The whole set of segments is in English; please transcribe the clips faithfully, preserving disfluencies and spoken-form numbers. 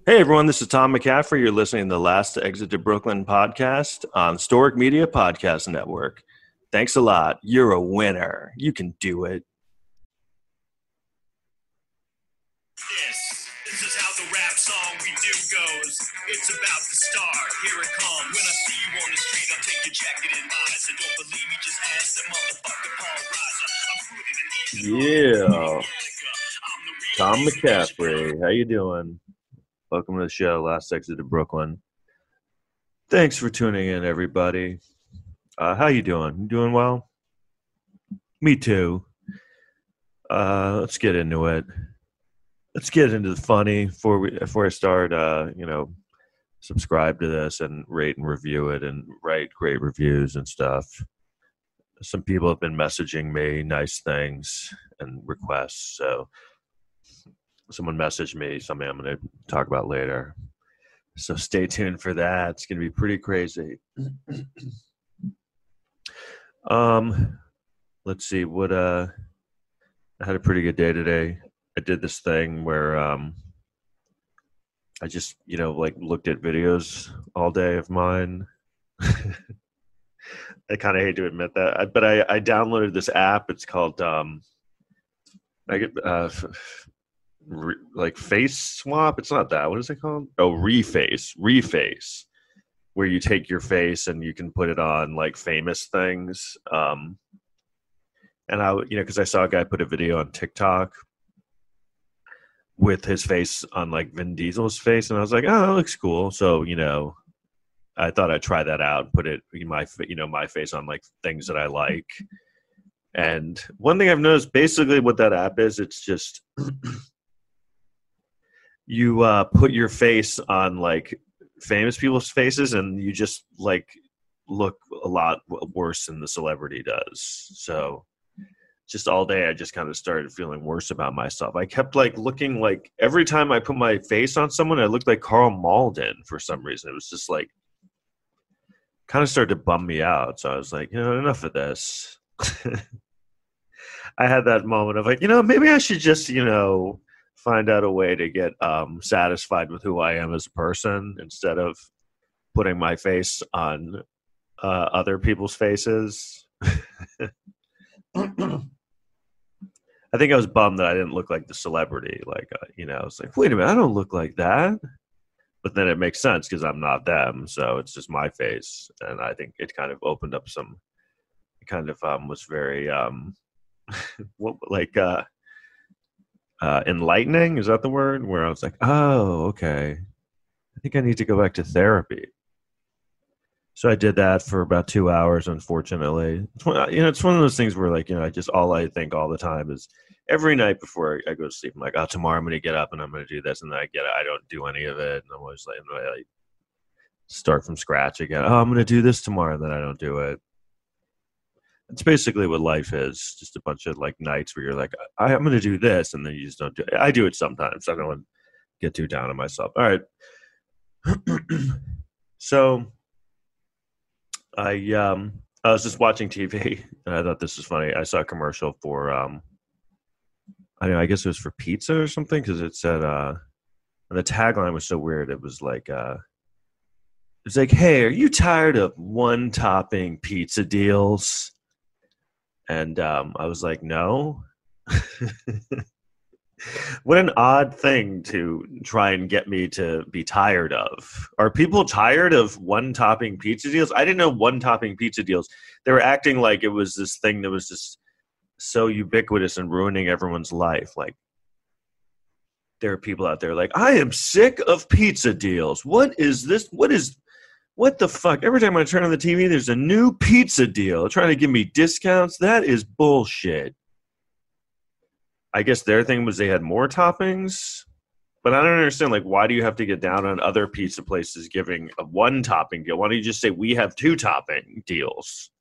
Hey everyone, this is Tom McCaffrey. You're listening to the Last Exit to Brooklyn podcast on Storic Media Podcast Network. Thanks a lot. You're a winner. You can do it. This, this is how the rap song we do goes. It's about to start. Here it comes. When I see you on the street, I'll take your jacket and eyes. And don't believe me, just ask the motherfucker Paul Reiser. I'm rooted in Yeah. Tom McCaffrey, how you doing? Welcome to the show, Last Exit to Brooklyn. Thanks for tuning in, everybody. Uh, how you doing? You doing well? Me too. Uh, let's get into it. Let's get into the funny before we before I start. Uh, you know, subscribe to this and rate and review it and write great reviews and stuff. Some people have been messaging me nice things and requests, so someone messaged me something I'm going to talk about later. So stay tuned for that. It's going to be pretty crazy. um, let's see what. Uh, I had a pretty good day today. I did this thing where um, I just, you know, like looked at videos all day of mine. I kind of hate to admit that, but I, I downloaded this app. It's called um, I get uh, re, like Face Swap. It's not that. What is it called? Oh, Reface. Reface, where you take your face and you can put it on like famous things. Um, and I, you know, because I saw a guy put a video on TikTok with his face on like Vin Diesel's face, and I was like, oh, that looks cool. So, you know, I thought I'd try that out, put it my, you know, my face on like things that I like. And one thing I've noticed, basically what that app is, it's just you uh, put your face on like famous people's faces, and you just like look a lot worse than the celebrity does. So just all day, I just kind of started feeling worse about myself. I kept like looking like every time I put my face on someone, I looked like Carl Malden for some reason. It was just like kind of started to bum me out. So I was like, you know, enough of this. I had that moment of like, you know, maybe I should just, you know, find out a way to get um, satisfied with who I am as a person instead of putting my face on uh, other people's faces. I think I was bummed that I didn't look like the celebrity. Like, uh, you know, I was like, wait a minute, I don't look like that. But then it makes sense because I'm not them. So it's just my face. And I think it kind of opened up some, it kind of um, was very, um, what, like, uh, uh, enlightening. Is that the word? Where I was like, oh, okay. I think I need to go back to therapy. So I did that for about two hours, unfortunately. It's one, you know, it's one of those things where, like, you know, I just, all I think all the time is every night before I go to sleep, I'm like, oh, tomorrow I'm going to get up and I'm going to do this. And then I get it. I don't do any of it. And I'm always like, I like start from scratch again. Oh, I'm going to do this tomorrow. And then I don't do it. It's basically what life is. Just a bunch of like nights where you're like, I, I'm going to do this. And then you just don't do it. I do it sometimes. I don't want to get too down on myself. All right. So I um I was just watching T V and I thought this was funny. I saw a commercial for um I don't know, I guess it was for pizza or something because it said uh and the tagline was so weird. It was like uh it's like, hey, are you tired of one topping pizza deals? And um I was like, no. What an odd thing to try and get me to be tired of. Are people tired of one-topping pizza deals? I didn't know one-topping pizza deals. They were acting like it was this thing that was just so ubiquitous and ruining everyone's life. Like, there are people out there like, I am sick of pizza deals. What is this? What is, what the fuck? Every time I turn on the T V, there's a new pizza deal trying to give me discounts. That is bullshit. I guess their thing was they had more toppings, but I don't understand, like, why do you have to get down on other pizza places giving a one topping deal? Why don't you just say we have two topping deals?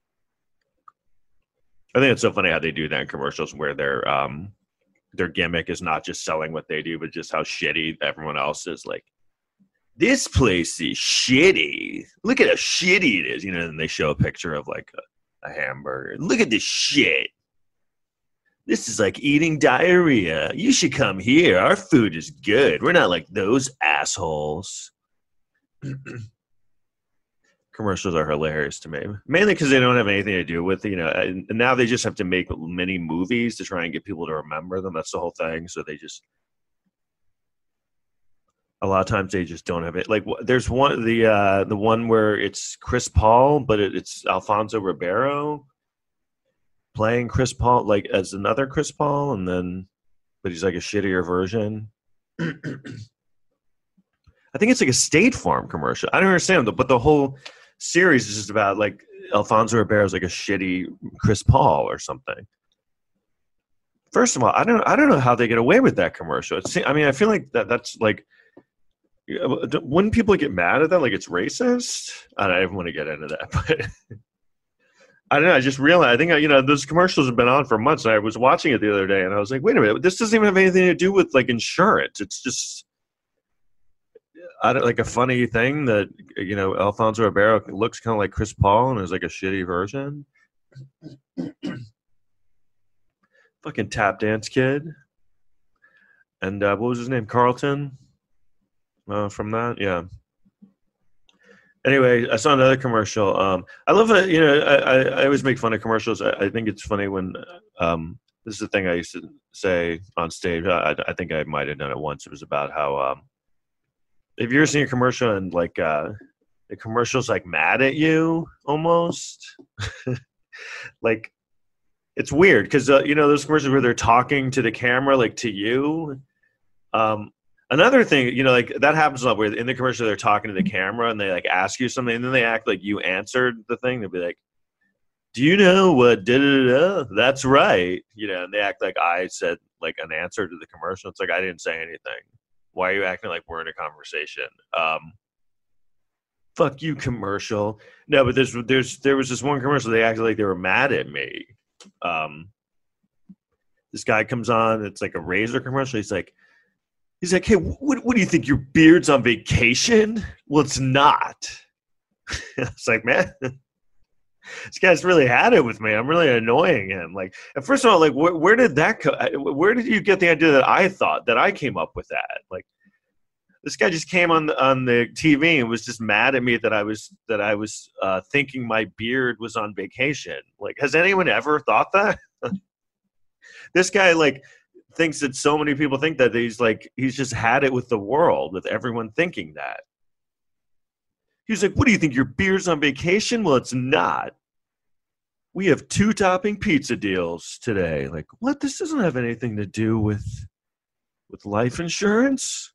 I think it's so funny how they do that in commercials where their um their gimmick is not just selling what they do, but just how shitty everyone else is. Like, this place is shitty. Look at how shitty it is. You know, and they show a picture of like a, a hamburger. Look at this shit. This is like eating diarrhea. You should come here. Our food is good. We're not like those assholes. Commercials are hilarious to me, mainly because they don't have anything to do with, you know, and now they just have to make many movies to try and get people to remember them. That's the whole thing. So they just, a lot of times they just don't have it. Like there's one, the uh, the one where it's Chris Paul, but it, it's Alfonso Ribeiro playing Chris Paul, like as another Chris Paul, and then, but he's like a shittier version. I think it's like a State Farm commercial. I don't understand, but the whole series is just about like Alfonso Ribeiro is like a shitty Chris Paul or something. First of all, I don't, I don't know how they get away with that commercial. It's, I mean, I feel like that that's like, wouldn't people get mad at that? Like it's racist? I don't even want to get into that, but I don't know. I just realized, I think, you know, those commercials have been on for months. And I was watching it the other day and I was like, wait a minute, this doesn't even have anything to do with like insurance. It's just, I don't, like a funny thing that, you know, Alfonso Ribeiro looks kind of like Chris Paul and is like a shitty version. Fucking tap dance kid. And uh, what was his name? Carlton? Uh, from that? Yeah. Anyway, I saw another commercial. Um, I love it. You know, I, I always make fun of commercials. I, I think it's funny when um, this is the thing I used to say on stage. I, I think I might have done it once. It was about how um, have you ever seen a commercial and like uh, the commercial's like mad at you almost? Like it's weird because uh, you know those commercials where they're talking to the camera, like to you. Um, another thing, you know, like that happens a lot where in the commercial they're talking to the camera and they like ask you something and then they act like you answered the thing. They'll be like, "Do you know what? Da da da. That's right." You know, and they act like I said like an answer to the commercial. It's like I didn't say anything. Why are you acting like we're in a conversation? Um, fuck you, commercial. No, but there's there's there was this one commercial. They acted like they were mad at me. Um, this guy comes on. It's like a razor commercial. He's like, he's like, hey, what what do you think? Your beard's on vacation? Well, it's not. It's like, man, this guy's really had it with me. I'm really annoying him. Like, and first of all, like, wh- where did that co- where did you get the idea that I thought that I came up with that? Like, this guy just came on the, on the T V and was just mad at me that I was that I was uh, thinking my beard was on vacation. Like, has anyone ever thought that? This guy like thinks that so many people think that he's like he's just had it with the world, with everyone thinking that. He's like, what do you think? Your beard's on vacation? Well, it's not. We have two topping pizza deals today. Like, what? This doesn't have anything to do with with life insurance.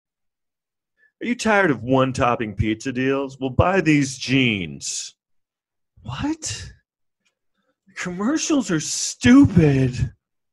Are you tired of one topping pizza deals? Well, buy these jeans. What? Commercials are stupid.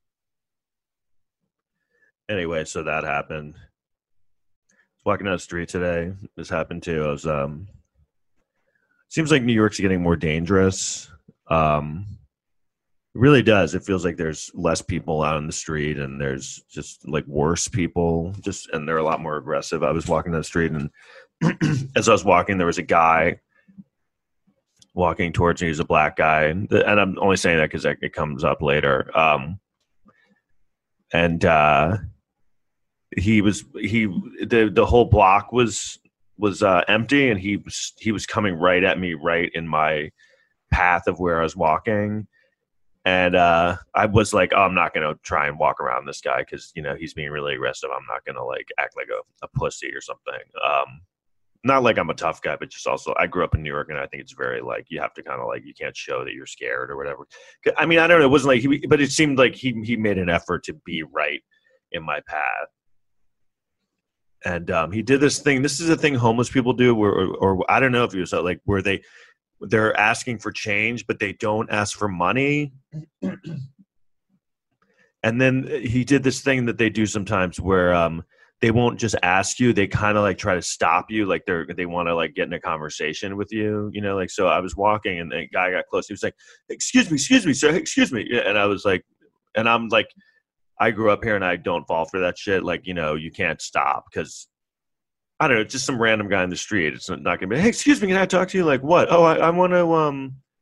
Anyway, so that happened. Walking down the street today. This happened too. I was um seems like New York's getting more dangerous. Um it really does. It feels like there's less people out on the street and there's just like worse people, just and they're a lot more aggressive. I was walking down the street and as I was walking there was a guy walking towards me. He's a black guy, and, and I'm only saying that because it comes up later. Um and uh He was he the the whole block was was uh, empty, and he was he was coming right at me, right in my path of where I was walking, and uh, I was like, oh, I'm not gonna try and walk around this guy because you know he's being really aggressive. I'm not gonna like act like a, a pussy or something. Um, not like I'm a tough guy, but just also I grew up in New York, and I think it's very like you have to kind of like you can't show that you're scared or whatever. I mean, I don't know. It wasn't like he, but it seemed like he he made an effort to be right in my path. And um, he did this thing. This is a thing homeless people do, where, or, or I don't know if it was like where they they're asking for change, but they don't ask for money. And then he did this thing that they do sometimes, where um, they won't just ask you; they kind of like try to stop you, like they're they want to like get in a conversation with you, you know. Like so, I was walking, and the guy got close. He was like, "Excuse me, excuse me, sir, excuse me," and I was like, and I'm like. I grew up here and I don't fall for that shit. Like, you know, you can't stop because, I don't know, just some random guy in the street. It's not going to be, hey, excuse me, can I talk to you? Like, what? Oh, I, I want to, um,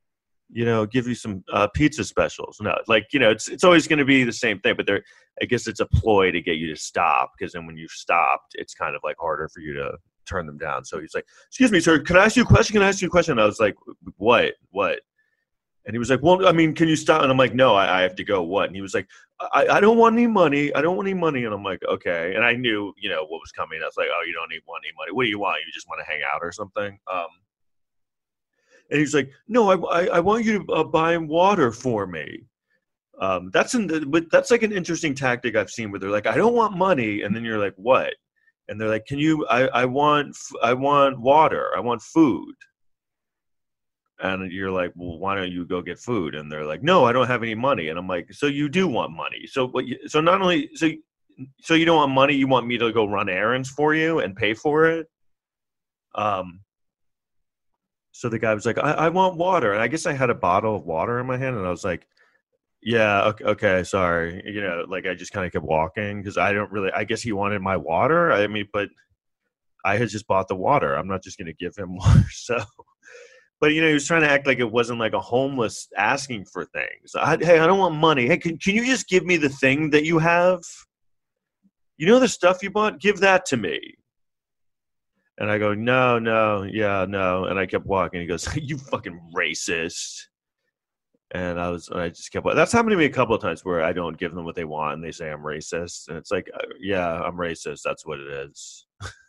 you know, give you some uh, pizza specials. No, like, you know, it's it's always going to be the same thing, but there, I guess it's a ploy to get you to stop, because then when you've stopped, it's kind of like harder for you to turn them down. So he's like, excuse me, sir, can I ask you a question? Can I ask you a question? And I was like, what, what? And he was like, well, I mean, can you stop? And I'm like, no, I, I have to go. What? And he was like, I, I don't want any money. I don't want any money. And I'm like, okay. And I knew, you know, what was coming. I was like, oh, you don't need want any money. What do you want? You just want to hang out or something? Um, and he's like, no, I, I, I want you to uh, buy water for me. Um, that's in the, but that's like an interesting tactic I've seen where they're like, I don't want money. And then you're like, what? And they're like, can you, I, I want, I want water. I want food. And you're like, well, why don't you go get food? And they're like, no, I don't have any money. And I'm like, so you do want money. So what? You, so not only, so, so you don't want money, you want me to go run errands for you and pay for it. Um, so the guy was like, I, I want water. And I guess I had a bottle of water in my hand. And I was like, yeah, okay, okay sorry. You know, like I just kind of kept walking because I don't really, I guess he wanted my water. I mean, but I had just bought the water. I'm not just going to give him water. So, but, you know, he was trying to act like it wasn't like a homeless asking for things. I, hey, I don't want money. Hey, can, can you just give me the thing that you have? You know the stuff you bought? Give that to me. And I go, no, no, yeah, no. And I kept walking. He goes, you fucking racist. And I was, and I just kept walking. That's happened to me a couple of times where I don't give them what they want and they say I'm racist. And it's like, uh, yeah, I'm racist. That's what it is.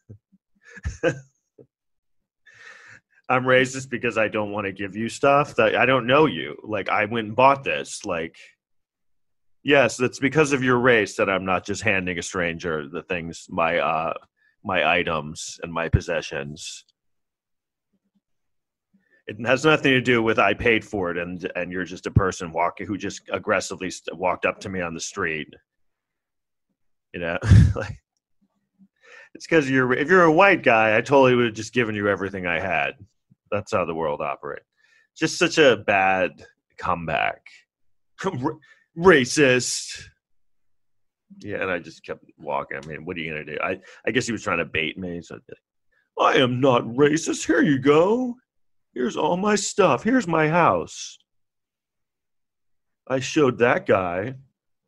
I'm racist because I don't want to give you stuff that I don't know you. Like, I went and bought this. Like, yes, it's because of your race that I'm not just handing a stranger the things, my uh, my items and my possessions. It has nothing to do with I paid for it, and and you're just a person walking who just aggressively st- walked up to me on the street. You know, like, it's because you're. If you're a white guy, I totally would have just given you everything I had. That's how the world operates. Just such a bad comeback. R- racist. Yeah, and I just kept walking. I mean, what are you going to do? I, I guess he was trying to bait me. So I am not racist. Here you go. Here's all my stuff. Here's my house. I showed that guy.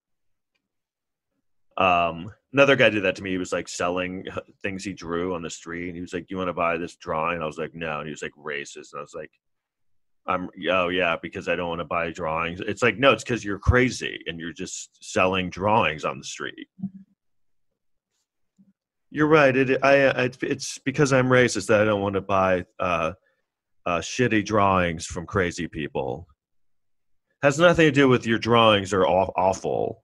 Um, another guy did that to me. He was like selling things he drew on the street. And he was like, you want to buy this drawing? I was like, no. And he was like, racist. And I was like, I'm, oh yeah, because I don't want to buy drawings. It's like, no, it's because you're crazy and you're just selling drawings on the street. You're right. It, I, I, it's because I'm racist that I don't want to buy uh, uh, shitty drawings from crazy people. Has nothing to do with your drawings are aw- awful.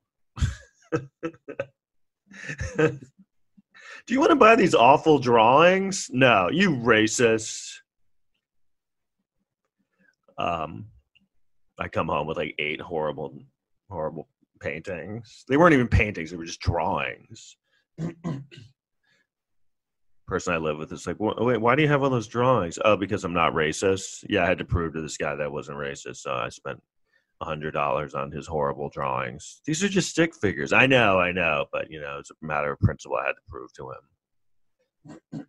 Do you want to buy these awful drawings? No, you racist. Um, I come home with like eight horrible, horrible paintings. They weren't even paintings; they were just drawings. Person I live with is like, wait, why do you have all those drawings? Oh, because I'm not racist. Yeah, I had to prove to this guy that I wasn't racist, so I spent a hundred dollars on his horrible drawings. These are just stick figures. I know, I know, but you know, it's a matter of principle. I had to prove to him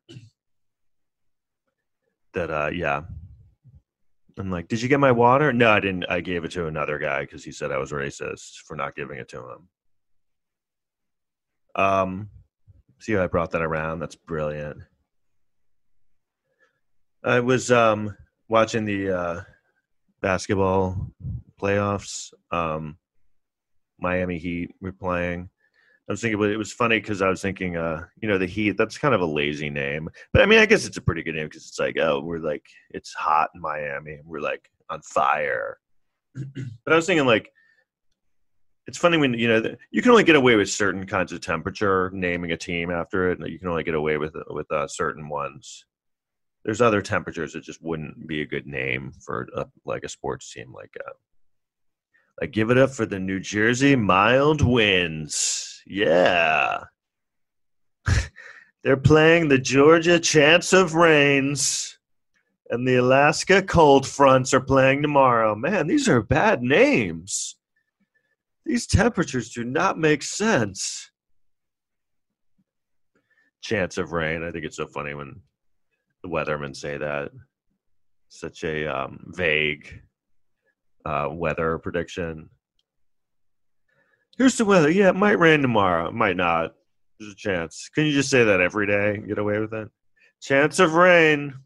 that, uh, yeah. I'm like, did you get my water? No, I didn't. I gave it to another guy because he said I was racist for not giving it to him. Um, see how I brought that around? That's brilliant. I was um watching the uh, basketball playoffs. Um, Miami Heat were playing. I was thinking, but it was funny because I was thinking, uh, you know, the Heat. That's kind of a lazy name, but I mean, I guess it's a pretty good name because it's like, oh, we're like, it's hot in Miami. We're like on fire. But I was thinking, like, it's funny when you know you can only get away with certain kinds of temperature naming a team after it. You can only get away with with uh, certain ones. There's other temperatures that just wouldn't be a good name for a, like a sports team. Like, uh, like give it up for the New Jersey mild winds. Yeah, they're playing the Georgia Chance of Rains, and the Alaska cold fronts are playing tomorrow. Man, these are bad names. These temperatures do not make sense. Chance of rain. I think it's so funny when the weathermen say that. Such a um, vague. uh, weather prediction. Here's the weather. Yeah, it might rain tomorrow. It might not. There's a chance. Can you just say that every day and get away with it? Chance of rain.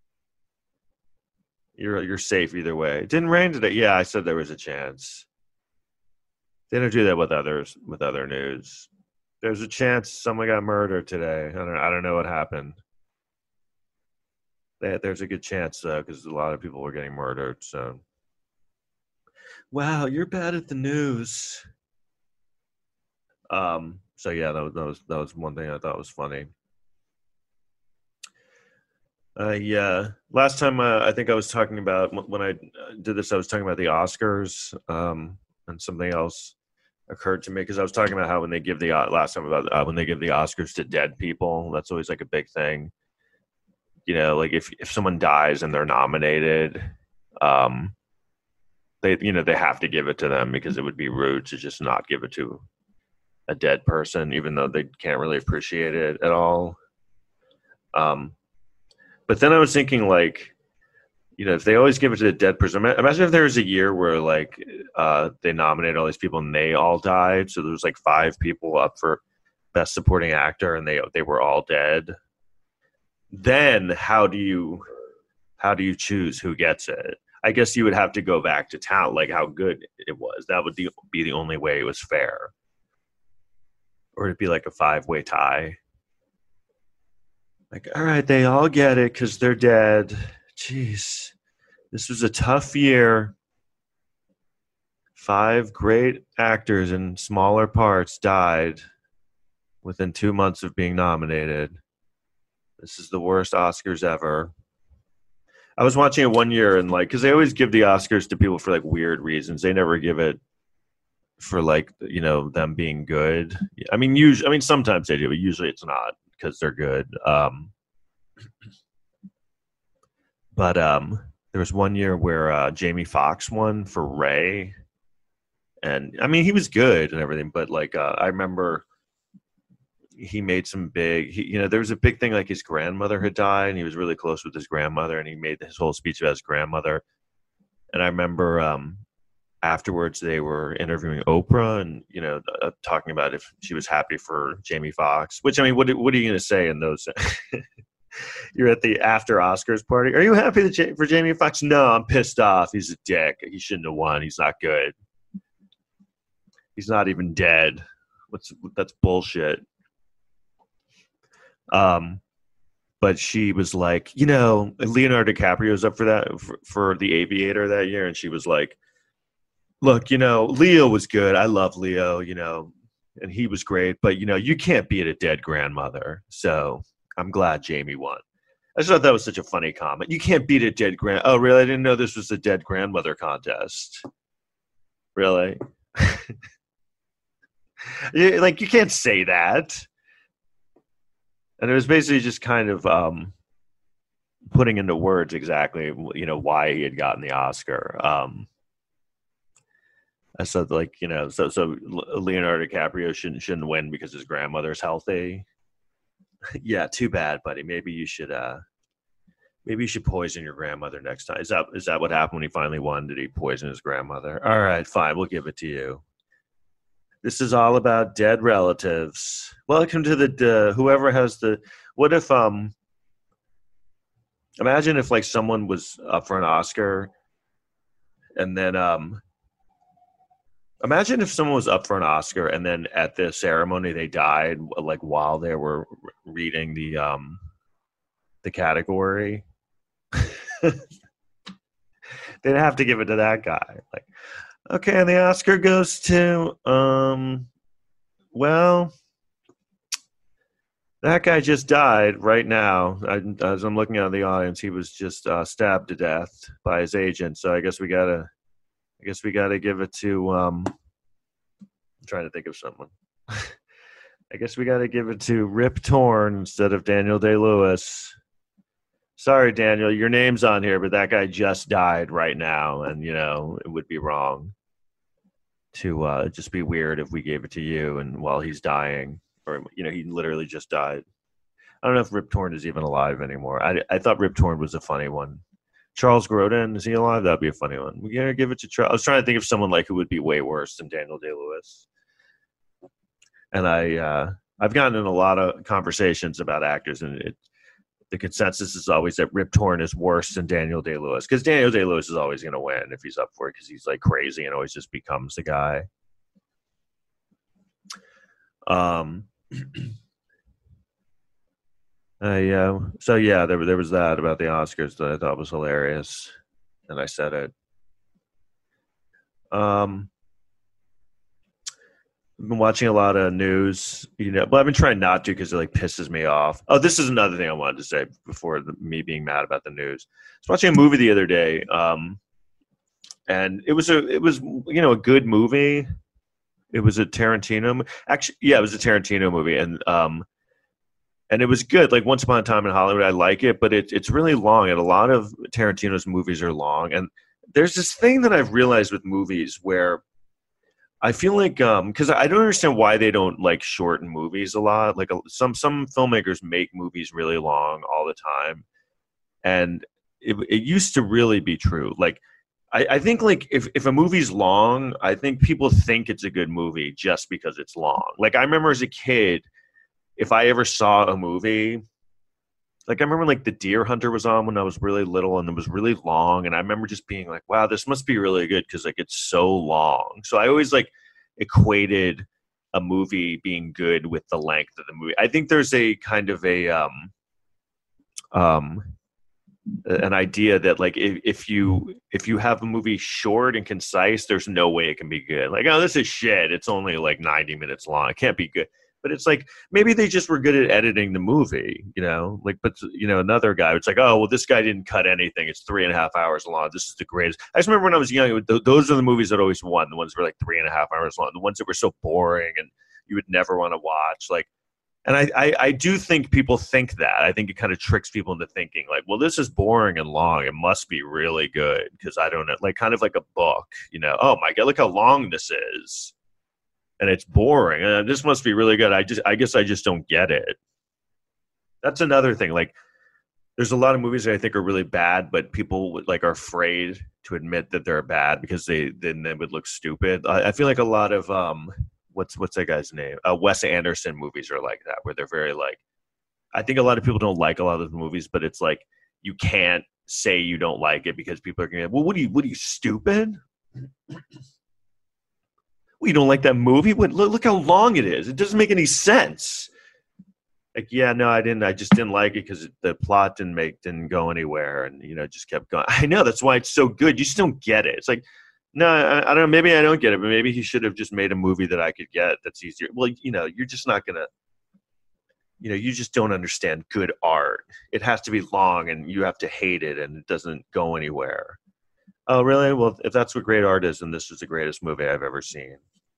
You're you're safe either way. It didn't rain today. Yeah, I said there was a chance. They don't do that with others with other news. There's a chance someone got murdered today. I don't I don't know what happened. They, there's a good chance though, because a lot of people were getting murdered. So, wow, you're bad at the news. Um. So yeah, that was that was, that was one thing I thought was funny. Uh, yeah. Last time uh, I think I was talking about when I did this, I was talking about the Oscars, um, and something else occurred to me because I was talking about how when they give the uh, last time about uh, when they give the Oscars to dead people, that's always like a big thing. You know, like if if someone dies and they're nominated, um, they you know they have to give it to them because it would be rude to just not give it to a dead person, even though they can't really appreciate it at all. Um, but then I was thinking, like, you know, if they always give it to the dead person, imagine if there was a year where, like, uh, they nominated all these people and they all died. So there was like five people up for Best Supporting Actor, and they they were all dead. Then how do you how do you choose who gets it? I guess you would have to go back to town, like how good it was. That would be the only way it was fair. Or it'd be like a five-way tie. Like, all right, they all get it because they're dead. Jeez, this was a tough year. Five great actors in smaller parts died within two months of being nominated. This is the worst Oscars ever. I was watching it one year and, like, because they always give the Oscars to people for like weird reasons. They never give it for, like, you know, them being good. I mean, usually, I mean, sometimes they do, but usually it's not because they're good. Um, but um, there was one year where uh, Jamie Foxx won for Ray, and I mean, he was good and everything, but like, uh, I remember he made some big, he, you know, there was a big thing, like his grandmother had died, and he was really close with his grandmother, and he made his whole speech about his grandmother. And I remember um, afterwards they were interviewing Oprah, and you know, uh, talking about if she was happy for Jamie Foxx. Which, I mean, what what are you going to say in those? You're at the after Oscars party. Are you happy that, for Jamie Foxx? No, I'm pissed off. He's a dick. He shouldn't have won. He's not good. He's not even dead. What's that's bullshit. Um, but she was like, you know, Leonardo DiCaprio's up for that for, for The Aviator that year, and she was like, look, you know, Leo was good. I love Leo, you know, and he was great, but you know, you can't beat a dead grandmother. So I'm glad Jamie won. I just thought that was such a funny comment. You can't beat a dead grand. Oh, really? I didn't know this was a dead grandmother contest. Really? Like, you can't say that. And it was basically just kind of um, putting into words exactly, you know, why he had gotten the Oscar. Um, I said, like, you know, so so Leonardo DiCaprio shouldn't shouldn't win because his grandmother's healthy. Yeah, too bad, buddy. Maybe you should uh, maybe you should poison your grandmother next time. Is that is that what happened when he finally won? Did he poison his grandmother? All right, fine, we'll give it to you. This is all about dead relatives. Welcome to the uh, whoever has the. What if um? Imagine if like someone was up for an Oscar, and then um. Imagine if someone was up for an Oscar and then at the ceremony they died, like while they were reading the um, the category. They'd have to give it to that guy. Like, okay, and the Oscar goes to um, well, that guy just died right now. I, as I'm looking at the audience, he was just uh, stabbed to death by his agent. So I guess we gotta. I guess we got to give it to, um, I'm trying to think of someone. I guess we got to give it to Rip Torn instead of Daniel Day-Lewis. Sorry, Daniel, your name's on here, but that guy just died right now. And, you know, it would be wrong to uh, just be weird if we gave it to you and while he's dying. Or, you know, he literally just died. I don't know if Rip Torn is even alive anymore. I, I thought Rip Torn was a funny one. Charles Grodin, is he alive? That'd be a funny one. We gotta give it to Charles. I was trying to think of someone like who would be way worse than Daniel Day-Lewis. And I, uh, I've gotten in a lot of conversations about actors, and it, the consensus is always that Rip Torn is worse than Daniel Day-Lewis, because Daniel Day-Lewis is always going to win if he's up for it, because he's like crazy and always just becomes the guy. Um, I, uh, so yeah, there, there was that about the Oscars that I thought was hilarious, and I said it. Um, I've been watching a lot of news, you know, but I've been trying not to because it like pisses me off. Oh, this is another thing I wanted to say before the, me being mad about the news. I was watching a movie the other day, um, and it was a, it was you know a good movie. It was a Tarantino, actually, yeah, it was a Tarantino movie, and um, and it was good. Like Once Upon a Time in Hollywood, I like it, but it, it's really long, and a lot of Tarantino's movies are long. And there's this thing that I've realized with movies where I feel like, um, because I don't understand why they don't like shorten movies a lot. Like a, some some filmmakers make movies really long all the time, and it, it used to really be true. Like I, I think like if if a movie's long, I think people think it's a good movie just because it's long. Like I remember as a kid, if I ever saw a movie, like I remember like The Deer Hunter was on when I was really little, and it was really long, and I remember just being like, wow, this must be really good because like it's so long. So I always like equated a movie being good with the length of the movie. I think there's a kind of a um um an idea that like if, if you if you have a movie short and concise, there's no way it can be good. Like, oh, this is shit, it's only like ninety minutes long, it can't be good. But it's like maybe they just were good at editing the movie, you know. Like, but you know, another guy, it's like, oh, well, this guy didn't cut anything. It's three and a half hours long. This is the greatest. I just remember when I was young, th- those are the movies that always won. The ones that were like three and a half hours long. The ones that were so boring and you would never want to watch. Like, and I, I, I do think people think that. I think it kind of tricks people into thinking like, well, this is boring and long. It must be really good because I don't know, like kind of like a book, you know. Oh my God, look how long this is. And it's boring. Uh, this must be really good. I just, I guess, I just don't get it. That's another thing. Like, there's a lot of movies that I think are really bad, but people like are afraid to admit that they're bad because they then they would look stupid. I, I feel like a lot of um, what's what's that guy's name? Uh, Wes Anderson movies are like that, where they're very like. I think a lot of people don't like a lot of the movies, but it's like you can't say you don't like it because people are going to. Well, what are you? What are you stupid? Well, you don't like that movie? What, look, look how long it is. It doesn't make any sense. Like, yeah, no, I didn't. I just didn't like it because the plot didn't make, didn't go anywhere, and you know, it just kept going. I know that's why it's so good. You just don't get it. It's like, no, I, I don't know. Maybe I don't get it, but maybe he should have just made a movie that I could get that's easier. Well, you know, you're just not gonna. You know, you just don't understand good art. It has to be long, and you have to hate it, and it doesn't go anywhere. Oh, really? Well, if that's what great art is, then this is the greatest movie I've ever seen.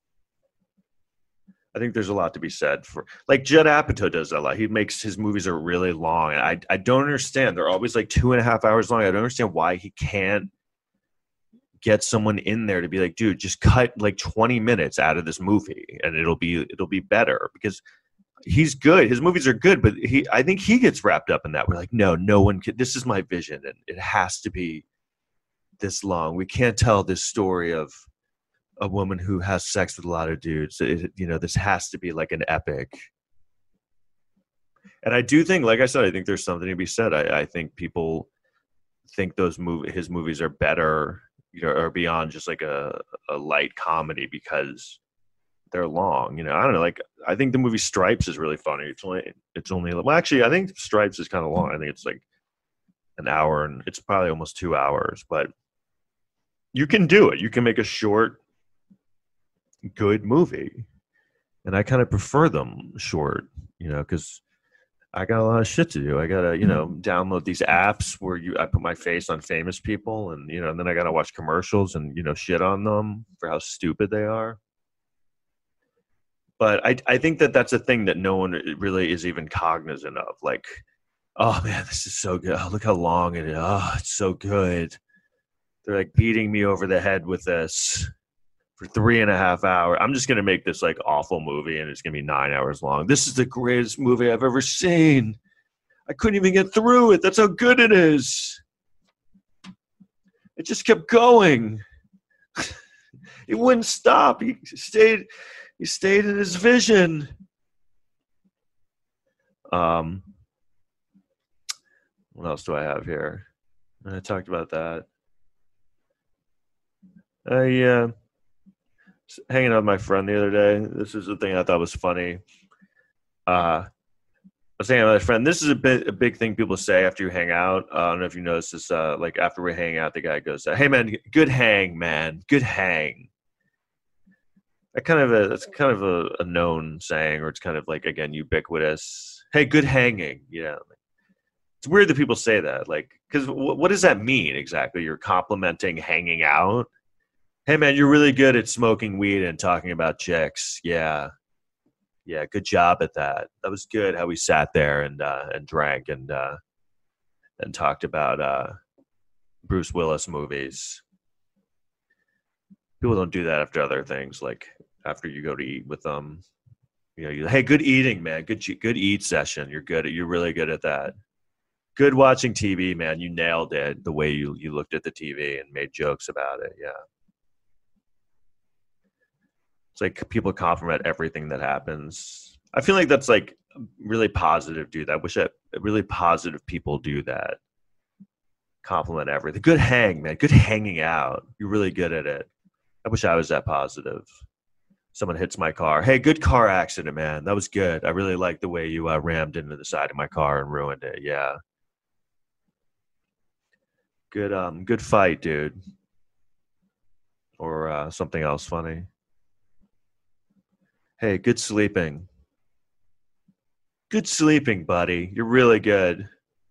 I think there's a lot to be said for, like Judd Apatow does that a lot. He makes his movies are really long, and I I don't understand. They're always like two and a half hours long. I don't understand why he can't get someone in there to be like, dude, just cut like twenty minutes out of this movie, and it'll be it'll be better because he's good. His movies are good, but he I think he gets wrapped up in that. We're like, no, no one can. This is my vision, and it has to be this long. We can't tell this story of a woman who has sex with a lot of dudes. It, you know, this has to be like an epic. And I do think, like I said, I think there's something to be said. I, I think people think those movie, his movies are better, you know, or beyond just like a, a light comedy because they're long. You know, I don't know. Like, I think the movie Stripes is really funny. It's only, it's only, well, actually, I think Stripes is kind of long. I think it's like an hour, and it's probably almost two hours. But you can do it. You can make a short, good movie, and I kind of prefer them short, you know, because I got a lot of shit to do. I gotta, you know, download these apps where you I put my face on famous people, and you know, and then I gotta watch commercials and you know shit on them for how stupid they are. But I I think that that's a thing that no one really is even cognizant of. Like, oh man, this is so good. Oh, look how long it is. Oh, it's so good. They're like beating me over the head with this for three and a half hours. I'm just going to make this like awful movie, and it's going to be nine hours long. This is the greatest movie I've ever seen. I couldn't even get through it. That's how good it is. It just kept going. He wouldn't stop. He stayed. He stayed in his vision. Um, what else do I have here? I talked about that. I uh, was hanging out with my friend the other day. This is the thing I thought was funny. Uh, I was hanging out with my friend. This is a bit a big thing people say after you hang out. Uh, I don't know if you noticed this. Uh, like after we hang out, the guy goes, "Hey man, good hang, man, good hang." That kind of a it's kind of a, a known saying, or it's kind of like again ubiquitous. Hey, good hanging. Yeah, it's weird that people say that. Like, because w- what does that mean exactly? You're complimenting hanging out. Hey man, you're really good at smoking weed and talking about chicks. Yeah, yeah, good job at that. That was good. How we sat there and uh, and drank and uh, and talked about uh, Bruce Willis movies. People don't do that after other things, like after you go to eat with them. You know, you hey, good eating, man. Good good eat session. You're good. At, you're really good at that. Good watching T V, man. You nailed it. The way you you looked at the T V and made jokes about it. Yeah. It's like people compliment everything that happens. I feel like that's like really positive, dude. I wish that really positive people do that. Compliment everything. Good hang, man. Good hanging out. You're really good at it. I wish I was that positive. Someone hits my car. Hey, good car accident, man. That was good. I really like the way you uh, rammed into the side of my car and ruined it. Yeah. Good, um, good fight, dude. Or uh, something else funny. Hey, good sleeping. Good sleeping, buddy. You're really good.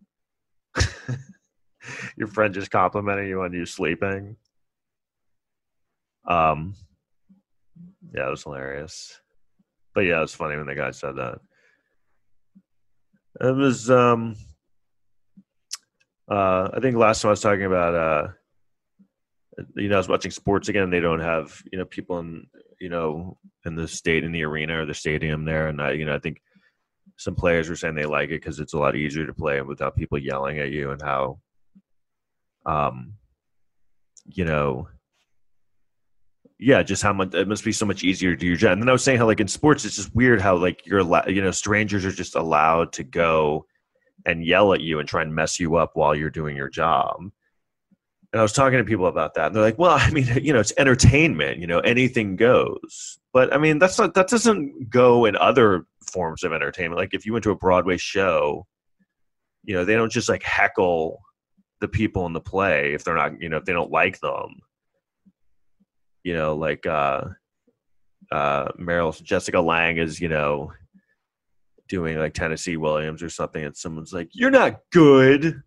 Your friend just complimenting you on you sleeping. Um, yeah, it was hilarious. But yeah, it was funny when the guy said that. It was, um, uh, I think last time I was talking about, uh, you know, I was watching sports again. And they don't have, you know, people in, you know, in the state, in the arena or the stadium there. And I, you know, I think some players were saying they like it because it's a lot easier to play without people yelling at you and how, um, you know, yeah, just how much it must be so much easier to do your job. And then I was saying how, like, in sports, it's just weird how, like, you're, you know, strangers are just allowed to go and yell at you and try and mess you up while you're doing your job. And I was talking to people about that, and they're like, well, I mean, you know, it's entertainment, you know, anything goes. But I mean, that's not, that doesn't go in other forms of entertainment. Like if you went to a Broadway show, you know, they don't just like heckle the people in the play if they're not, you know, if they don't like them. You know, like uh, uh, Meryl, Jessica Lange is, you know, doing like Tennessee Williams or something, and someone's like, "You're not good."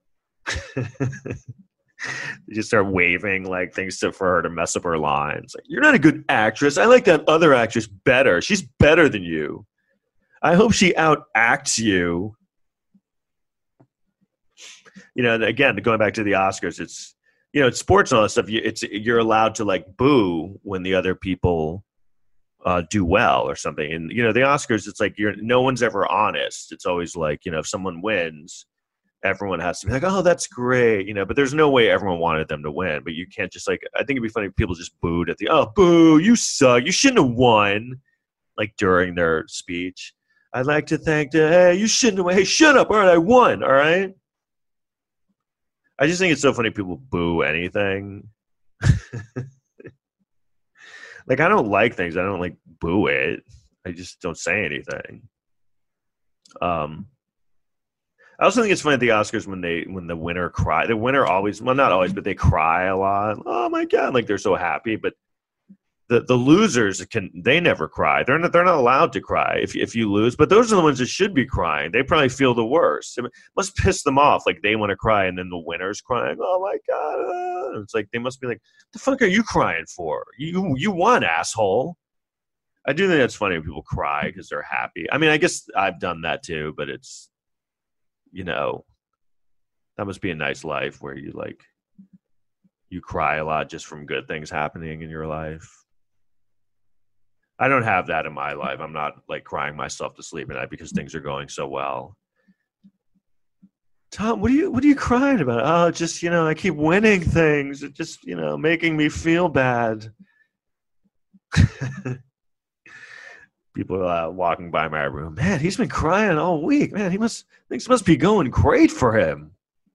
They just start waving like things to, for her to mess up her lines. Like, "You're not a good actress. I like that other actress better. She's better than you. I hope she outacts you." You know, and again, going back to the Oscars, it's, you know, it's sports and all that stuff. It's you're allowed to like boo when the other people uh, do well or something. And you know, the Oscars, it's like you're no one's ever honest. It's always like, you know, if someone wins, everyone has to be like, "Oh, that's great," you know. But there's no way everyone wanted them to win. But you can't just like. I think it'd be funny if people just booed at the, "Oh, boo! You suck! You shouldn't have won," like during their speech. I'd like to thank the. Hey, you shouldn't have won. Hey, shut up! All right, I won. All right. I just think it's so funny people boo anything. Like, I don't like things. I don't, like, boo it. I just don't say anything. Um, I also think it's funny at the Oscars when they when the winner cry. The winner always, well, not always, but they cry a lot. Oh, my God. Like, they're so happy. But the, the losers, can they never cry. They're not, they're not allowed to cry if, if you lose. But those are the ones that should be crying. They probably feel the worst. It must piss them off. Like, they want to cry, and then the winner's crying. Oh, my God. It's like they must be like, the fuck are you crying for? You, you won, asshole. I do think that's funny when people cry because they're happy. I mean, I guess I've done that too, but it's, you know, that must be a nice life where you, like, you cry a lot just from good things happening in your life. I don't have that in my life. I'm not like crying myself to sleep at night because things are going so well. Tom, what are you what are you crying about? Oh, just, you know, I keep winning things. It's just, you know, making me feel bad. People uh, walking by my room, man, he's been crying all week. Man, he must things must be going great for him.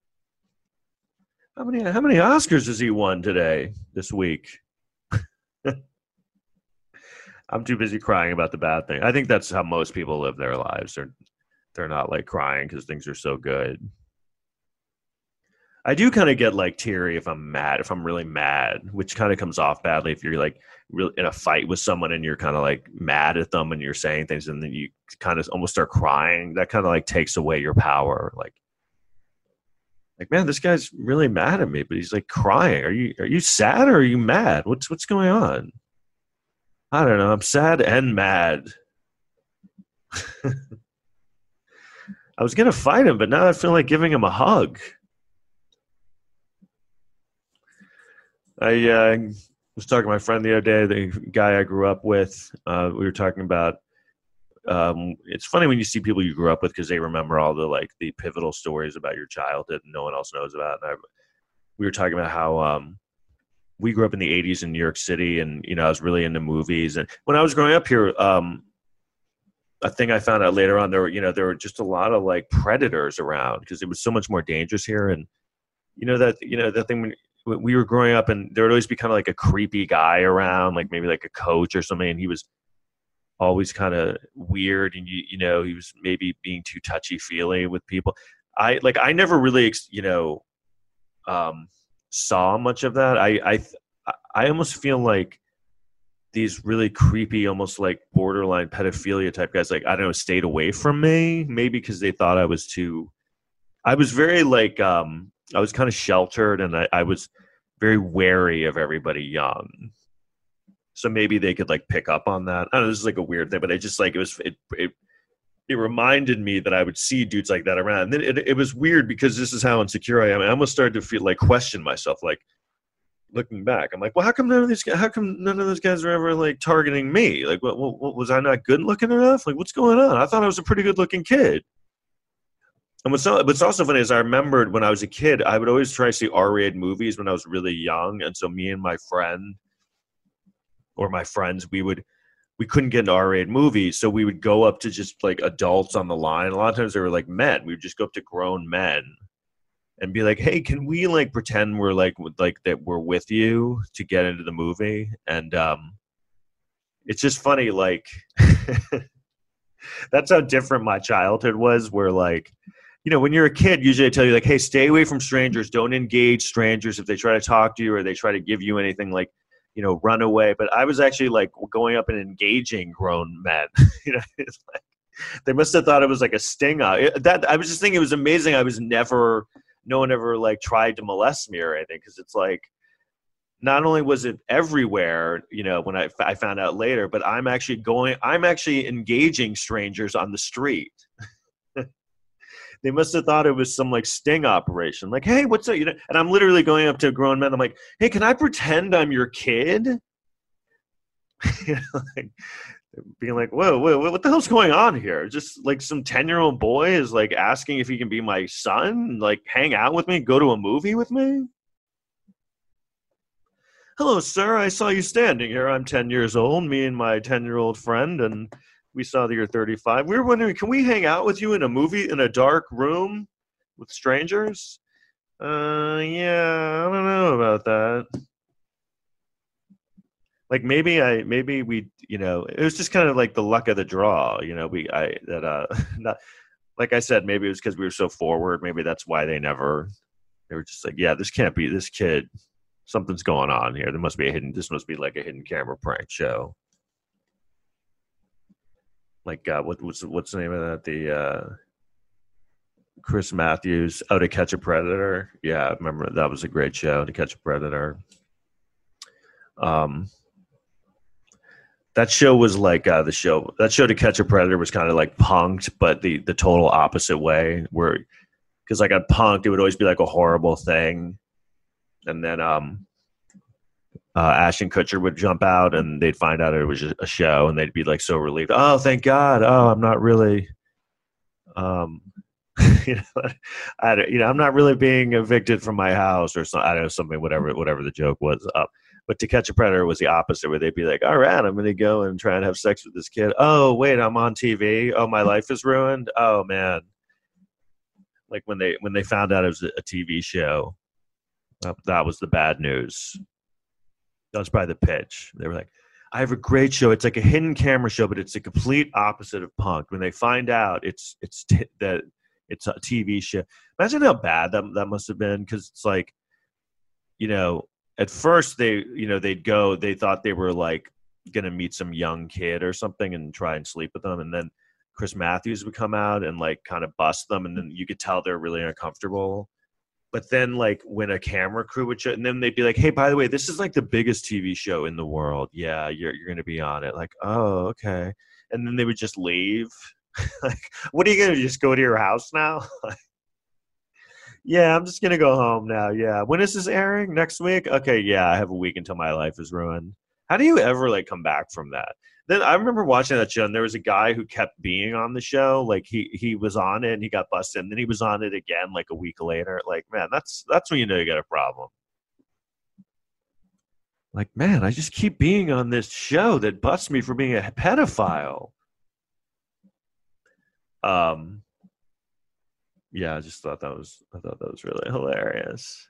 How many how many Oscars has he won today this week? I'm too busy crying about the bad thing. I think that's how most people live their lives. They're they're not like crying because things are so good. I do kind of get like teary if I'm mad, if I'm really mad, which kind of comes off badly if you're like real in a fight with someone and you're kind of like mad at them and you're saying things and then you kind of almost start crying. That kind of like takes away your power. Like, like man, this guy's really mad at me, but he's like crying. Are you are you sad or are you mad? What's what's going on? I don't know. I'm sad and mad. I was gonna fight him, but now I feel like giving him a hug. I uh, was talking to my friend the other day, the guy I grew up with. Uh, we were talking about. Um, it's funny when you see people you grew up with because they remember all the like the pivotal stories about your childhood and no one else knows about. And I, we were talking about how um, we grew up in the eighties in New York City, and you know I was really into movies. And when I was growing up here, um, a thing I found out later on, there were you know there were just a lot of like predators around because it was so much more dangerous here. And you know that you know that thing when. We were growing up and there would always be kind of like a creepy guy around, like maybe like a coach or something. And he was always kind of weird. And you, you know, he was maybe being too touchy feely with people. I like, I never really, you know, um, saw much of that. I, I, I almost feel like these really creepy, almost like borderline pedophilia type guys, like, I don't know, stayed away from me, maybe because they thought I was too, I was very like, um, I was kind of sheltered and I, I was very wary of everybody young. So maybe they could like pick up on that. I don't know, this is like a weird thing, but I just like, it was, it, it, it reminded me that I would see dudes like that around. And then it, it was weird because this is how insecure I am. I almost started to feel like question myself, like looking back, I'm like, well, how come none of these guys, how come none of those guys are ever like targeting me? Like, what, what, what was I not good looking enough? Like, what's going on? I thought I was a pretty good looking kid. And what's, what's also funny is I remembered when I was a kid, I would always try to see R-rated movies when I was really young. And so me and my friend or my friends, we would, we couldn't get into R-rated movies. So we would go up to just like adults on the line. A lot of times they were like men. We would just go up to grown men and be like, hey, can we like pretend we're like, like that we're with you to get into the movie? And um, it's just funny. Like that's how different my childhood was where like, you know, when you're a kid, usually I tell you like, hey, stay away from strangers. Don't engage strangers if they try to talk to you or they try to give you anything, like, you know, run away. But I was actually like going up and engaging grown men. You know, it's like, they must have thought it was like a sting. It, that I was just thinking it was amazing. I was never, no one ever like tried to molest me or anything because it's like, not only was it everywhere, you know, when I, I found out later, but I'm actually going, I'm actually engaging strangers on the street. They must have thought it was some like sting operation. Like, hey, what's up? You know, and I'm literally going up to grown men. I'm like, hey, can I pretend I'm your kid? You know, like, being like, whoa, whoa, what the hell's going on here? Just like some ten-year-old boy is like asking if he can be my son, like hang out with me, go to a movie with me. Hello, sir. I saw you standing here. I'm ten years old, me and my ten-year-old friend, and we saw that you're thirty-five. We were wondering, can we hang out with you in a movie in a dark room with strangers? Uh, yeah, I don't know about that. Like maybe I, maybe we, you know, it was just kind of like the luck of the draw, you know, we, I, that, uh, not, like I said, maybe it was because we were so forward. Maybe that's why they never, they were just like, yeah, this can't be this kid. Something's going on here. There must be a hidden, this must be like a hidden camera prank show. Like uh, what, what's what's the name of that? The uh, Chris Matthews, Oh, To Catch a Predator. Yeah, I remember that was a great show, To Catch a Predator. Um, that show was like uh, the show. That show To Catch a Predator was kind of like punked, but the the total opposite way. Where because like on punked, it would always be like a horrible thing, and then um. Uh, Ashton Kutcher would jump out and they'd find out it was a show and they'd be like so relieved. Oh, thank God. Oh, I'm not really. Um, you know, I don't, you know, I'm not really being evicted from my house or something. I don't know, something, whatever, whatever the joke was up. But To Catch a Predator was the opposite, where they'd be like, all right, I'm going to go and try and have sex with this kid. Oh, wait, I'm on T V. Oh, my life is ruined. Oh, man. Like when they when they found out it was a T V show, uh, that was the bad news. That was probably the pitch. They were like, I have a great show. It's like a hidden camera show, but it's the complete opposite of Punk'd. When they find out it's it's t- that it's a T V show. Imagine how bad that that must have been, because it's like, you know, at first they, you know, they'd go, they thought they were like going to meet some young kid or something and try and sleep with them. And then Chris Matthews would come out and like kind of bust them. And then you could tell they're really uncomfortable. But then like when a camera crew would show, and then they'd be like, hey, by the way, this is like the biggest T V show in the world. Yeah, you're you're going to be on it. Like, oh, okay. And then they would just leave. Like, what are you going to just go to your house now? Yeah, I'm just going to go home now. Yeah. When is this airing? Next week? Okay, yeah, I have a week until my life is ruined. How do you ever like come back from that? Then I remember watching that show, and there was a guy who kept being on the show. Like he he was on it and he got busted, and then he was on it again like a week later. Like, man, that's that's when you know you got a problem. Like, man, I just keep being on this show that busts me for being a pedophile. Um Yeah, I just thought that was I thought that was really hilarious.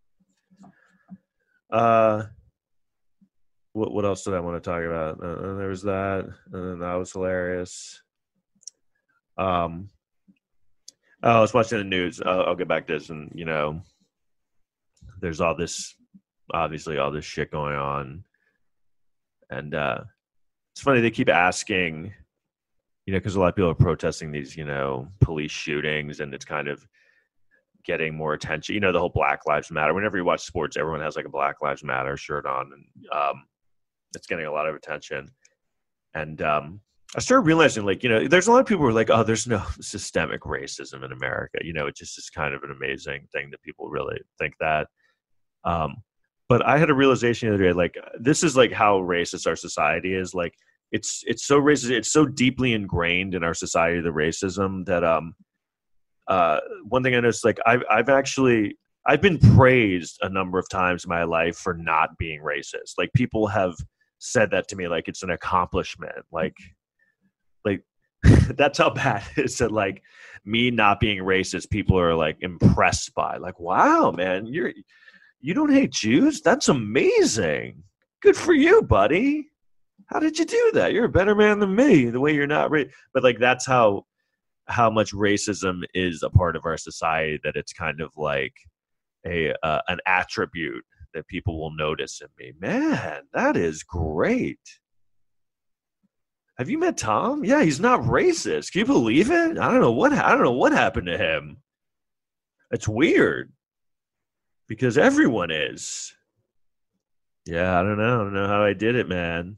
Uh, what what else did I want to talk about? Uh, there was that, and then that was hilarious. Um, oh, I was watching the news. I'll, I'll get back to this, and you know, there's all this, obviously, all this shit going on, and uh, it's funny they keep asking. You know, because a lot of people are protesting these, you know, police shootings, and it's kind of getting more attention. You know, the whole Black Lives Matter. Whenever you watch sports, everyone has like a Black Lives Matter shirt on, and um, it's getting a lot of attention. And um, I started realizing, like, you know, there's a lot of people who are like, oh, there's no systemic racism in America. You know, it just is kind of an amazing thing that people really think that. Um, but I had a realization the other day, like, this is like how racist our society is. Like, It's it's so racist. It's so deeply ingrained in our society, the racism, that um, uh, one thing I noticed, like I've I've actually I've been praised a number of times in my life for not being racist. Like people have said that to me, like it's an accomplishment. Like like that's how bad it is that like me not being racist, people are like impressed by. Like, wow, man, you're you don't hate Jews? That's amazing. Good for you, buddy. How did you do that? You're a better man than me. The way you're not, ra-. But like that's how how much racism is a part of our society. That it's kind of like a uh, an attribute that people will notice in me. Man, that is great. Have you met Tom? Yeah, he's not racist. Can you believe it? I don't know what I don't know what happened to him. It's weird because everyone is. Yeah, I don't know. I don't know how I did it, man.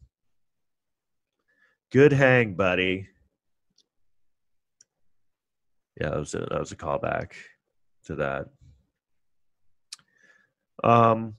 Good hang, buddy. Yeah, that was a that was a callback to that. Um,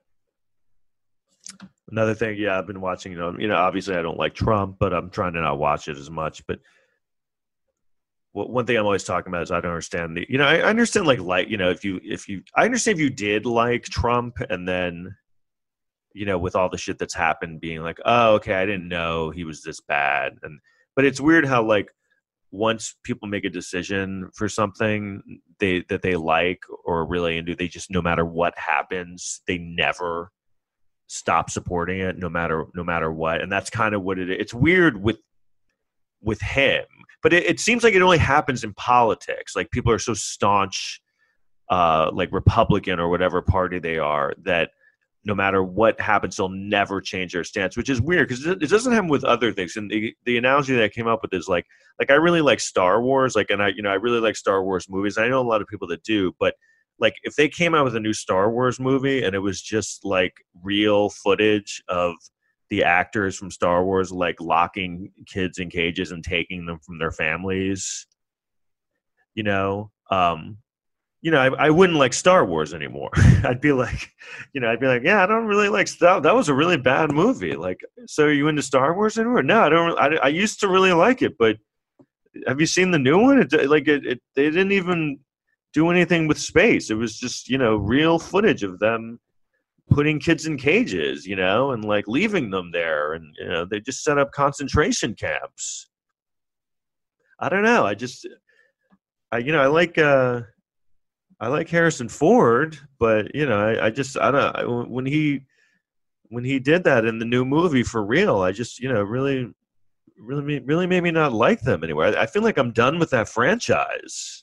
another thing, yeah, I've been watching. You know, you know, obviously I don't like Trump, but I'm trying to not watch it as much. But what, one thing I'm always talking about is I don't understand the. You know, I, I understand like like you know if you if you I understand if you did like Trump and then. You know, with all the shit that's happened, being like, oh, okay, I didn't know he was this bad. And but it's weird how like once people make a decision for something they that they like or really into, they just no matter what happens, they never stop supporting it, no matter no matter what. And that's kind of what it is. It's weird with with him, but it, it seems like it only happens in politics. Like people are so staunch, uh, like Republican or whatever party they are, that no matter what happens, they'll never change their stance, which is weird because it doesn't happen with other things. And the, the analogy that I came up with is like, like I really like Star Wars, like, and I, you know, I really like Star Wars movies. I know a lot of people that do, but like if they came out with a new Star Wars movie and it was just like real footage of the actors from Star Wars, like locking kids in cages and taking them from their families, you know, um, you know, I, I wouldn't like Star Wars anymore. I'd be like, you know, I'd be like, yeah, I don't really like Star. That was a really bad movie. Like, so are you into Star Wars anymore? No, I don't. I, I used to really like it, but have you seen the new one? It, like it, it, they didn't even do anything with space. It was just, you know, real footage of them putting kids in cages, you know, and like leaving them there, and you know, they just set up concentration camps. I don't know. I just, I you know, I like uh, I like Harrison Ford, but you know, I, I just I don't I, when he when he did that in the new movie For Real, I just you know really really really made me not like them anymore. I, I feel like I'm done with that franchise.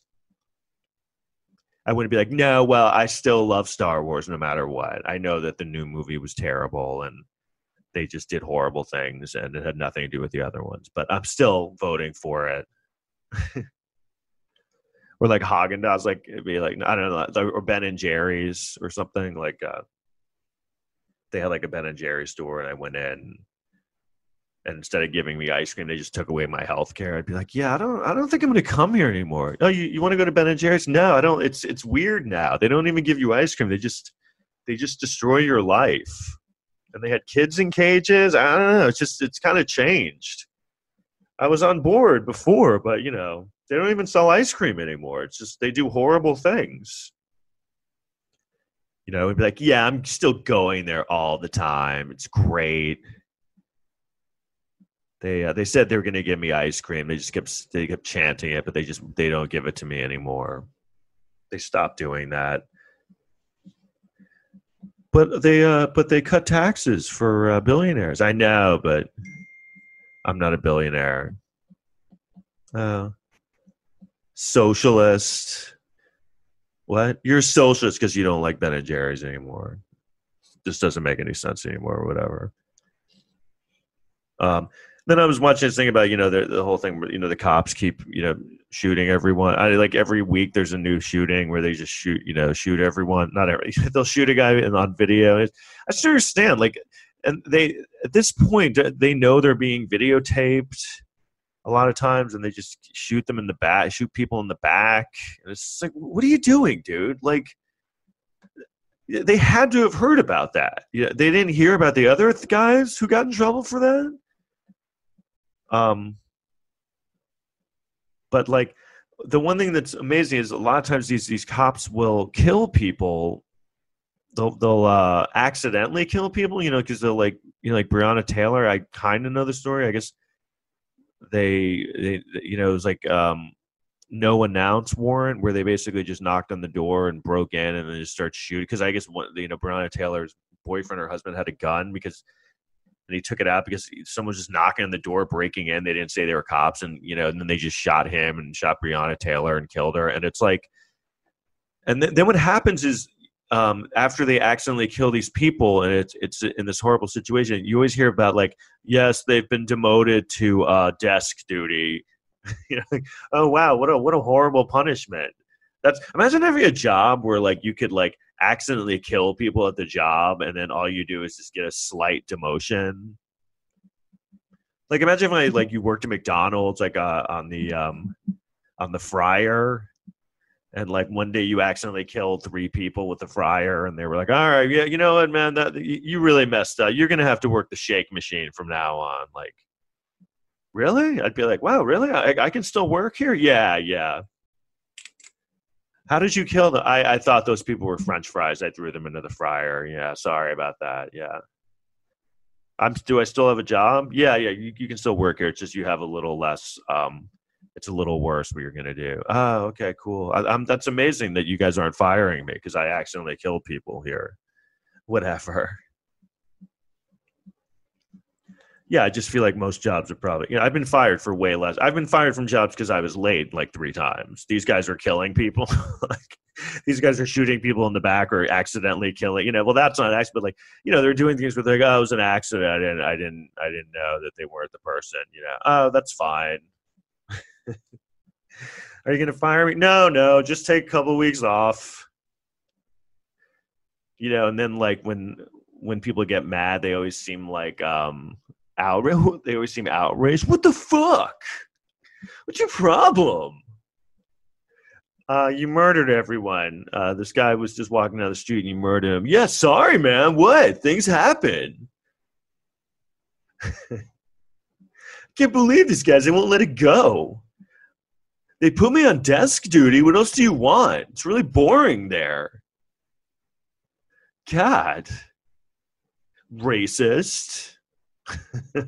I wouldn't be like, no, well, I still love Star Wars no matter what. I know that the new movie was terrible and they just did horrible things and it had nothing to do with the other ones, but I'm still voting for it. Or like Haagen-Dazs, like it'd be like, I don't know, or Ben and Jerry's or something. Like uh, they had like a Ben and Jerry's store, and I went in, and instead of giving me ice cream, they just took away my health care. I'd be like, yeah, I don't I don't think I'm going to come here anymore. Oh, you, you want to go to Ben and Jerry's? No, I don't. It's it's weird now. They don't even give you ice cream. They just they just destroy your life. And they had kids in cages. I don't know. It's just it's kind of changed. I was on board before, but you know, they don't even sell ice cream anymore. It's just they do horrible things. You know, it'd be like, yeah, I'm still going there all the time. It's great. They uh, they said they were going to give me ice cream. They just kept they kept chanting it, but they just they don't give it to me anymore. They stopped doing that. But they uh, but they cut taxes for uh, billionaires. I know, but I'm not a billionaire. Oh, socialist. What? You're a socialist because you don't like Ben and Jerry's anymore. This doesn't make any sense anymore, or whatever. Um. Then I was watching this thing about, you know, the, the whole thing, you know, the cops keep, you know, shooting everyone. I like every week there's a new shooting where they just shoot, you know, shoot everyone. Not every, they'll shoot a guy on video. I just understand, like, and they, at this point, they know they're being videotaped a lot of times, and they just shoot them in the back, shoot people in the back. And it's just like, what are you doing, dude? Like, they had to have heard about that. Yeah, they didn't hear about the other th- guys who got in trouble for that. Um, but like the one thing that's amazing is a lot of times these these cops will kill people. They'll they'll uh, accidentally kill people, you know, because they'll like you know like Breonna Taylor. I kind of know the story. I guess they they you know it was like um, no announce warrant where they basically just knocked on the door and broke in and then just start shooting. Because I guess one, you know Breonna Taylor's boyfriend or husband had a gun because. And he took it out because someone was just knocking on the door, breaking in. They didn't say they were cops, and you know, and then they just shot him and shot Breonna Taylor and killed her. And it's like, and then, then what happens is um, after they accidentally kill these people, and it's it's in this horrible situation. You always hear about like, yes, they've been demoted to uh, desk duty. You know, like, oh wow, what a what a horrible punishment. That's imagine having a job where like you could like. Accidentally kill people at the job, and then all you do is just get a slight demotion. Like imagine if I like you worked at McDonald's, like uh, on the um, on the fryer, and like one day you accidentally killed three people with the fryer, and they were like, "All right, yeah, you know what, man, that you really messed up. You're gonna have to work the shake machine from now on." Like, really? I'd be like, "Wow, really? I, I can still work here?" Yeah, yeah. How did you kill them? I, I thought those people were French fries. I threw them into the fryer. Yeah, sorry about that. Yeah. I'm. Do I still have a job? Yeah, yeah. You, you can still work here. It's just you have a little less. Um, it's a little worse what you're gonna do. Oh, okay, cool. I, I'm. That's amazing that you guys aren't firing me because I accidentally killed people here. Whatever. Yeah, I just feel like most jobs are probably, you know, I've been fired for way less. I've been fired from jobs because I was late like three times. These guys are killing people. Like these guys are shooting people in the back or accidentally killing, you know, well, that's not an accident, but like, you know, they're doing things where they're like, oh, it was an accident. I didn't, I didn't, I didn't know that they weren't the person, you know, oh, that's fine. Are you going to fire me? No, no, just take a couple of weeks off. You know, and then like when, when people get mad, they always seem like, um, outraged. They always seem outraged. What the fuck? What's your problem? Uh, you murdered everyone. Uh, this guy was just walking down the street and you murdered him. Yeah, sorry, man. What? Things happen. Can't believe these guys. They won't let it go. They put me on desk duty. What else do you want? It's really boring there. God. Racist. This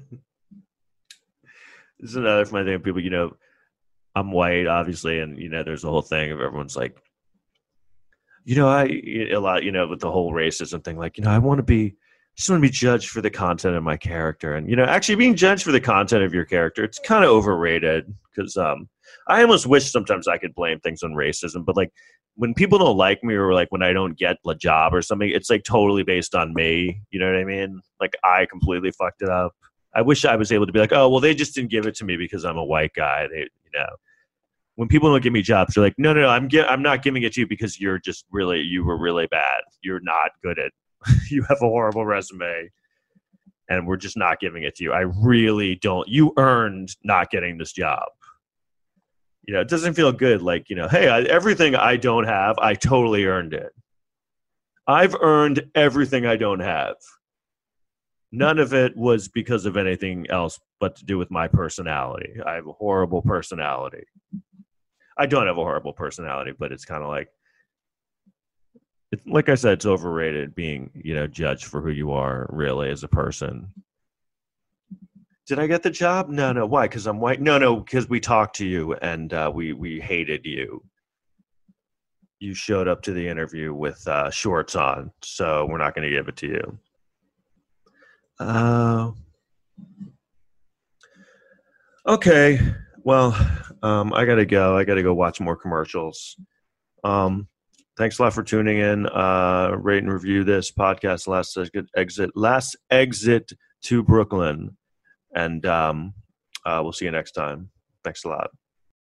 is another funny thing. People, you know, I'm white, obviously, and, you know, there's a whole thing of everyone's like, you know, I, a lot, you know, with the whole racism thing, like, you know, I want to be, just want to be judged for the content of my character. And, you know, actually being judged for the content of your character, it's kind of overrated because um, I almost wish sometimes I could blame things on racism. But, like, when people don't like me or, like, when I don't get a job or something, it's, like, totally based on me. You know what I mean? Like, I completely fucked it up. I wish I was able to be like, oh, well, they just didn't give it to me because I'm a white guy. They, you know. When people don't give me jobs, they're like, no, no, no, I'm gi- I'm not giving it to you because you're just really, you were really bad. You're not good at, you have a horrible resume, and we're just not giving it to you. I really don't, you earned not getting this job. You know, it doesn't feel good. Like, you know, hey, I, everything I don't have, I totally earned it. I've earned everything I don't have. None of it was because of anything else but to do with my personality. I have a horrible personality. I don't have a horrible personality, but it's kind of like, it's, like I said, it's overrated being, you know, judged for who you are really as a person. Did I get the job? No, no. Why? Because I'm white? No, no. Because we talked to you and uh, we we hated you. You showed up to the interview with uh, shorts on, so we're not going to give it to you. Uh, okay. Well, um, I gotta go. I gotta go watch more commercials. Um, thanks a lot for tuning in. Uh, rate and review this podcast. Last exit. Last exit to Brooklyn, and um, uh, we'll see you next time. Thanks a lot.